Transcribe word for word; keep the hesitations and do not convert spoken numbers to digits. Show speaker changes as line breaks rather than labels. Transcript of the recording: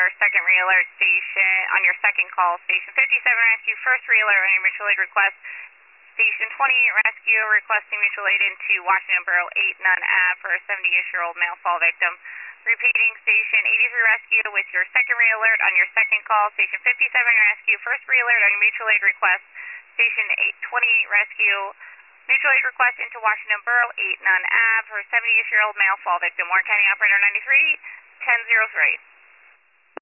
second re-alert station, on your second call, station fifty-seven rescue, first re-alert on your mutual aid request, station twenty-eight rescue, requesting mutual aid into Washington Borough eight Nunn Ave for a seventy-ish-year-old male fall victim. Repeating, station eighty-three rescue with your second re-alert on your second call, station fifty-seven rescue, first re-alert on your mutual aid request, station twenty-eight rescue, mutual aid request into Washington Borough eight Nunn Ave for a seventy-ish-year-old male fall victim. Warren County Operator ninety-three, ten oh three.